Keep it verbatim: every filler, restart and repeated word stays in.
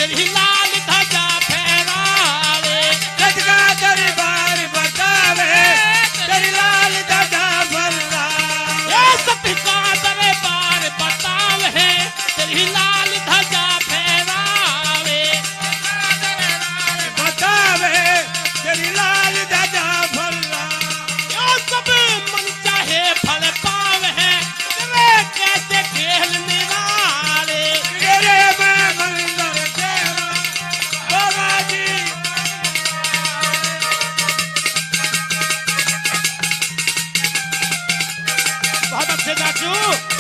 तेरी लाल ध्वजा फहरावे, सदका दरबार बतावे तेरी लाल ध्वजा फहरावे। ये सदका दरबार बतावे तेरी लाल ध्वजा फहरावे, बतावे तेरी लाल ध्वजा फहरावे। यो सब मन चाहे फल पावे तेरे कैसे खेल निराले, तेरे में मंदिर तेरा बाबा जी। बहुत अच्छे चाचू।